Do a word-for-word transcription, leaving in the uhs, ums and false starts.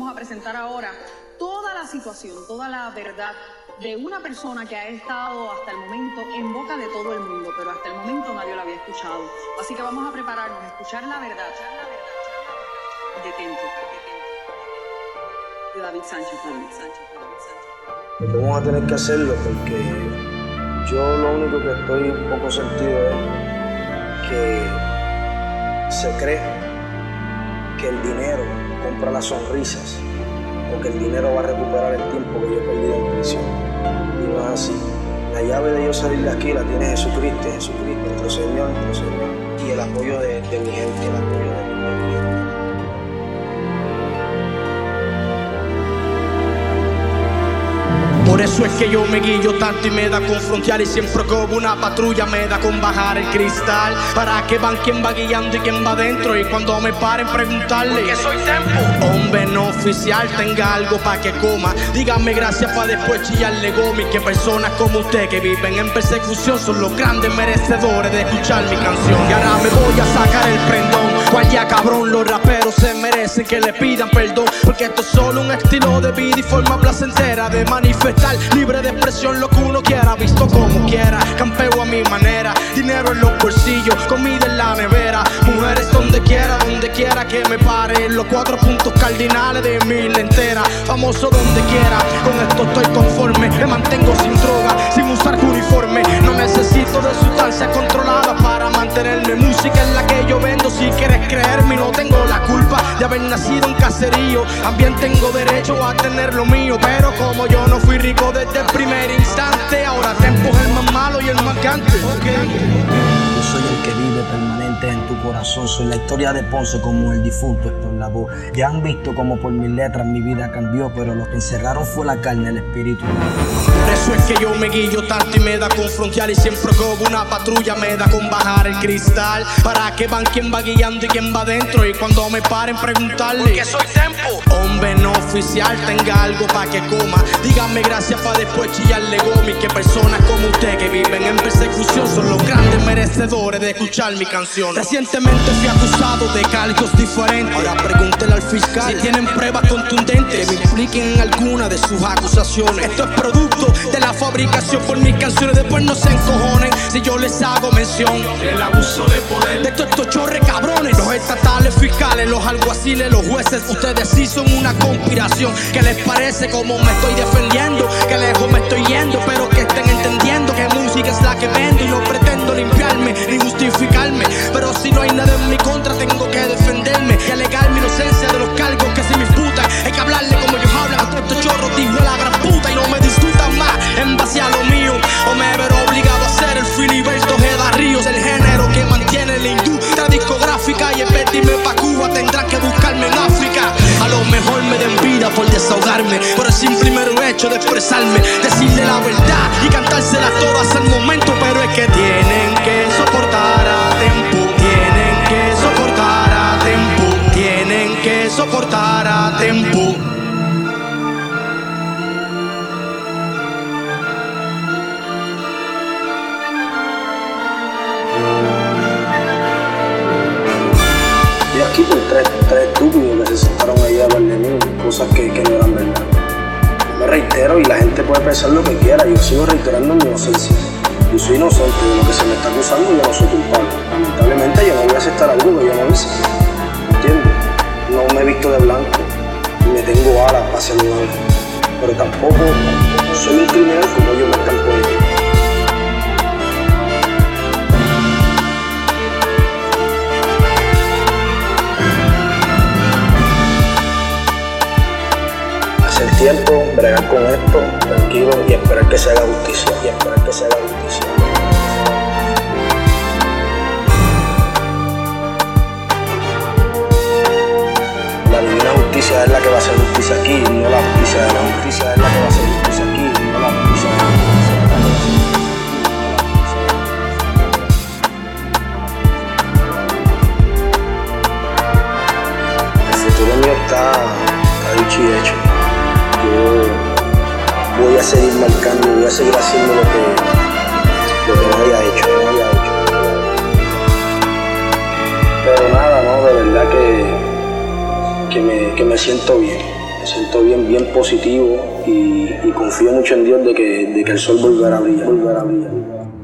vamos a presentar ahora toda la situación, toda la verdad de una persona que ha estado hasta el momento en boca de todo el mundo, pero hasta el momento nadie lo había escuchado. Así que vamos a prepararnos a escuchar la verdad, de Tempo, de David Sánchez, David Sánchez, David Sánchez. Vamos a tener que hacerlo porque yo lo único que estoy un poco sentido es que se cree que el dinero compra las sonrisas o que el dinero va a recuperar el tiempo que yo he perdido en prisión. Y no es así. La llave de yo salir de aquí la tiene Jesucristo, Jesucristo, nuestro Señor, nuestro Señor. Y el apoyo de, de mi gente, el apoyo de mi gente. Por eso es que yo me guillo tanto y me da con frontear, y siempre que hubo una patrulla me da con bajar el cristal, para que van quien va guiando y quien va adentro, y cuando me paren preguntarle ¿por qué soy Tempo? Hombre no oficial, tenga algo pa' que coma, dígame gracias pa' después chillarle goma, y que personas como usted que viven en persecución son los grandes merecedores de escuchar mi canción. Y ahora me voy a sacar el prendón, cual ya cabrón, los raperos se merecen que le pidan perdón, porque esto es solo un estilo de vida y forma placentera de manifestar, libre de expresión lo que uno quiera, visto como quiera, campeo a mi manera, dinero en los bolsillos, comida en la nevera, mujeres donde quiera, donde quiera que me pare, los cuatro puntos cardinales de mi entera, famoso donde quiera, con esto estoy conforme, me mantengo sin droga, sin usar uniforme, no necesito de sustancias controladas para mantenerme, música es la que yo vendo, si quieres creerme no tengo la culpa de haber nacido en caserío, también tengo derecho a tener lo mío, pero como yo no fui rico desde el primer instante, ahora Tempo es el más malo y el más gante. Okay. Yo soy el que vive permanente en tu corazón, soy la historia de Ponce como el difunto Héctor Lavoe. Ya han visto como por mis letras mi vida cambió, pero lo que encerraron fue la carne, el espíritu. Por eso es que yo me guillo tanto y me da con frontear, y siempre que hubo una patrulla me da con bajar el cristal, para que van quien va guiando y quien va adentro, y cuando me paren preguntarle ¿por qué soy Tempo? Hombre no oficial, tenga algo pa' que coma, dígame gracias pa' después chillarle goma, y que personas como usted que viven en persecución son los grandes merecedores de escuchar mi canción. Recientemente fui acusado de cargos diferentes, ahora pregúntele al fiscal si tienen pruebas contundentes que me impliquen en alguna de sus acusaciones. Esto es producto de la fabricación por mis canciones, después no se encojonen si yo les hago mención del abuso de poder de todos estos chorres cabrones, los estatales, fiscales, los alguaciles, los jueces. Ustedes sí son una conspiración, que les parece como me estoy defendiendo, que lejos me estoy yendo, pero que estén entendiendo que música es la que vendo, y no pretendo limpiarme ni justificarme, pero si no hay nada en mi contra tengo que defenderme y alegar mi inocencia de los cargos que se me imputan. Hay que hablarle como ellos hablan a todos estos chorros, dijo la gran puta, y no me discutan más en base a lo mío, o me veré obligado a ser el Filiberto Ojeda Ríos, el género que mantiene la industria discográfica, y en vez de irme pa' Cuba tendrán que buscarme en África. A lo mejor me den vida por desahogarme, por el simple y mero hecho de expresarme, decirle la verdad y cantársela todas al momento, pero es que tienen que soportar a Tempo, tienen que soportar a Tempo, tienen que soportar a Tempo. Y aquí por tres, tres estúpidos que se sentaron ahí a hablar de mí, cosas que, que no eran verdad. Me reitero y la gente puede pensar lo que quiera, yo sigo reiterando mi inocencia. Yo soy inocente de lo que se me está acusando, yo no soy culpable. Lamentablemente yo no voy a aceptar algo que yo no hice, ¿entiendes? No me he visto de blanco, ni me tengo alas para ser un ángel, pero tampoco soy un criminal como ellos me están poniendo. Hacer tiempo, bregar con esto, tranquilo, y esperar que se haga justicia, y esperar que se haga justicia. La divina justicia es la que va a hacer justicia aquí, no la justicia de la justicia es la que va a hacer justicia aquí, no la justicia de la justicia. El futuro mío está, está dicho y hecho. Yo voy a seguir marcando, voy a seguir haciendo lo que, lo que no había hecho, no había hecho. Pero nada, no, de verdad que, que, me, que me siento bien. Me siento bien, bien positivo y, y confío mucho en Dios de que, de que el sol volverá a brillar, volverá a brillar.